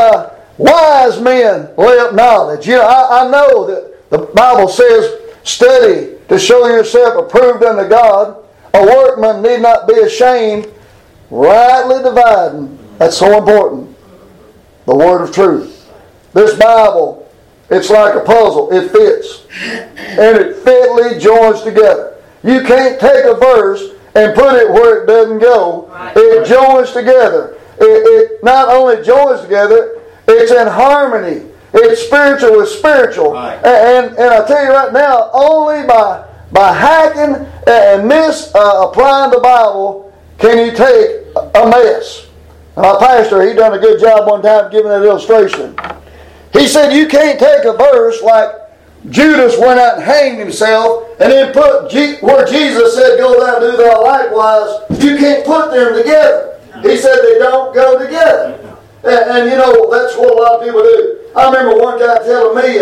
wise men lay up knowledge. You know, I know that the Bible says, study to show yourself approved unto God. A workman need not be ashamed, rightly dividing. That's so important. The word of truth. This Bible, it's like a puzzle. It fits. And it fitly joins together. You can't take a verse and put it where it doesn't go. It joins together. It not only joins together, it's in harmony. It's spiritual with spiritual. Right. And I tell you right now, only by hacking and misapplying the Bible can you take a mess. My pastor, he done a good job one time giving an illustration. He said you can't take a verse like Judas went out and hanged himself and then put where Jesus said go down and do thou likewise. You can't put them together. He said they don't go together. And you know, that's what a lot of people do. I remember one guy telling me,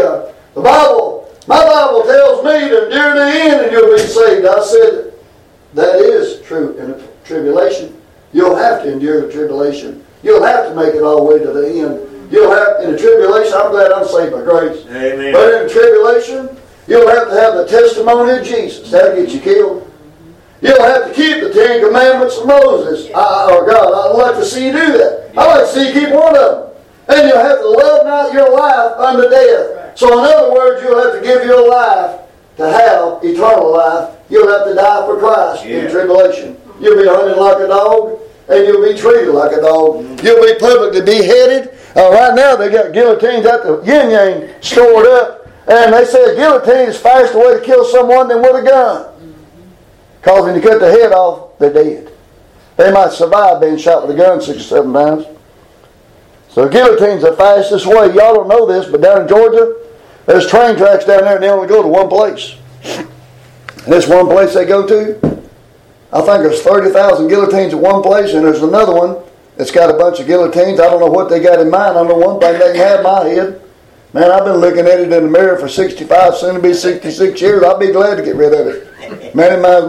my Bible tells me to endure the end and you'll be saved. I said, that is true in the tribulation. You'll have to endure the tribulation. You'll have to make it all the way to the end. You'll have, in the tribulation, I'm glad I'm saved by grace. Amen. But in the tribulation, you'll have to have the testimony of Jesus. That'll get you killed. You'll have to keep the 10 Commandments of Moses. Or God, I'd like to see you do that. I'd like to see you keep one of them. And you'll have to love not your life unto death. So in other words, you'll have to give your life to have eternal life. You'll have to die for Christ in tribulation. You'll be hunted like a dog, and you'll be treated like a dog. You'll be publicly beheaded. Right now they got guillotines at the yin yang stored up, and they say a guillotine is faster way to kill someone than with a gun. Because when you cut their head off, they're dead. They might survive being shot with a gun 6 or 7 times. So guillotine's the fastest way. Y'all don't know this, but down in Georgia, there's train tracks down there and they only go to one place. And this one place they go to, I think there's 30,000 guillotines at one place, and there's another one that's got a bunch of guillotines. I don't know what they got in mind. I know one thing they can have my head. Man, I've been looking at it in the mirror for 65, soon to be 66 years. I'll be glad to get rid of it. Man, it reminds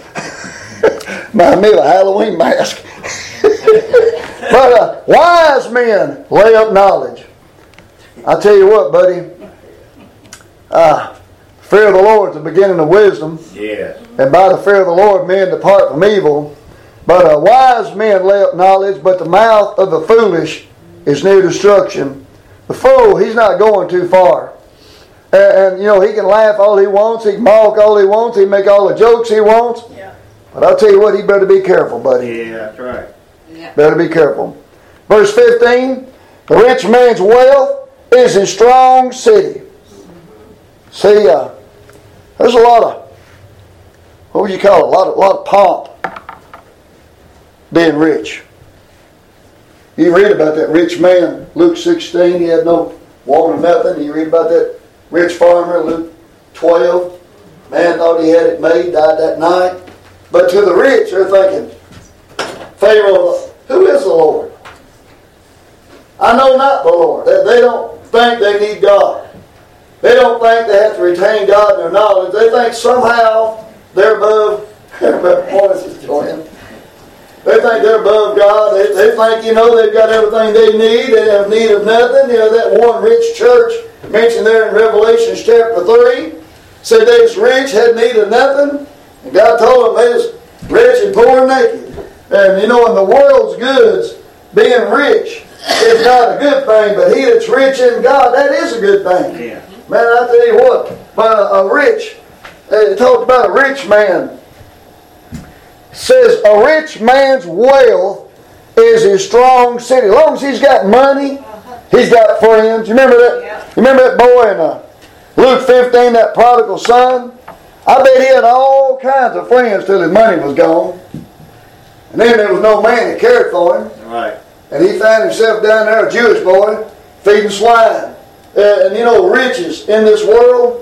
me of a Halloween mask. But wise men lay up knowledge. I tell you what, buddy. Fear of the Lord is the beginning of wisdom. Yeah. And by the fear of the Lord, men depart from evil. But wise men lay up knowledge, but the mouth of the foolish is near destruction. The fool, he's not going too far. And you know, he can laugh all he wants, he can mock all he wants, he can make all the jokes he wants. Yeah. But I'll tell you what, he better be careful, buddy. Yeah, that's right. Yeah. Better be careful. Verse 15, the rich man's wealth is a strong city. See, there's a lot what would you call it? A lot of pomp. Being rich. You read about that rich man, Luke 16. He had no want of nothing. You read about that rich farmer, Luke 12. Man thought he had it made, died that night. But to the rich, they're thinking, Pharaoh, who is the Lord? I know not the Lord. They don't think they need God. They don't think they have to retain God in their knowledge. They think somehow they're above. What is this, Joanne? They think they're above God. They think, they've got everything they need. They have need of nothing. That one rich church mentioned there in Revelation chapter 3 said they was rich, had need of nothing. And God told them they was rich and poor and naked. And in the world's goods, being rich is not a good thing, but he that's rich in God, that is a good thing. Yeah. Man, I tell you what, it talked about a rich man. It says a rich man's wealth is his strong city. As long as he's got money, he's got friends. You remember that? Yeah. You remember that boy in Luke 15, that prodigal son? I bet he had all kinds of friends till his money was gone. And then there was no man that cared for him. Right. And he found himself down there, a Jewish boy, feeding swine. And riches in this world,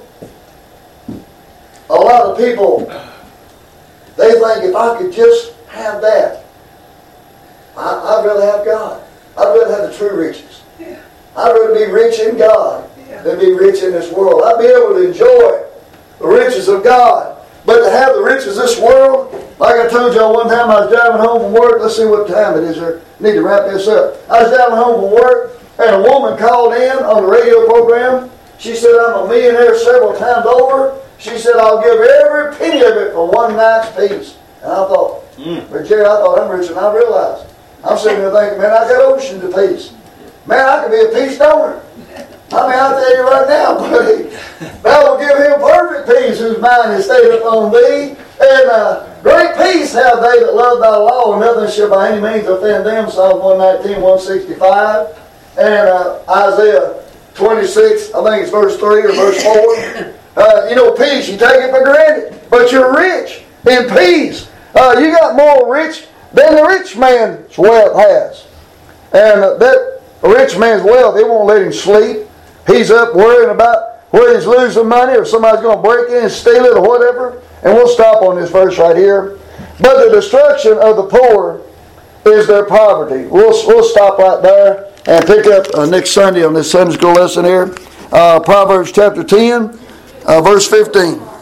a lot of people, they think if I could just have that, I'd rather have God. I'd rather have the true riches. Yeah. I'd rather be rich in God than be rich in this world. I'd be able to enjoy the riches of God. But to have the riches of this world, like I told y'all one time, I was driving home from work. Let's see what time it is here. Need to wrap this up. I was driving home from work, and a woman called in on the radio program. She said, I'm a millionaire several times over. She said, I'll give every penny of it for one night's peace. And I thought, but Jerry, I thought I'm rich, and I realized. I'm sitting there thinking, man, I got oceans of peace. Man, I could be a peace donor. I'll tell you right now, buddy, that will give him perfect peace whose mind is stayed upon thee. And great peace have they that love thy law, and nothing shall by any means offend them. Psalm 119, 165. And Isaiah 26, I think it's verse 3 or verse 4. Peace, you take it for granted. But you're rich in peace. You got more rich than the rich man's wealth has. And that rich man's wealth, it won't let him sleep. He's up worrying about whether he's losing money or somebody's going to break in and steal it or whatever. And we'll stop on this verse right here. But the destruction of the poor is their poverty. We'll stop right there and pick up next Sunday on this Sunday school lesson here. Proverbs chapter 10, verse 15.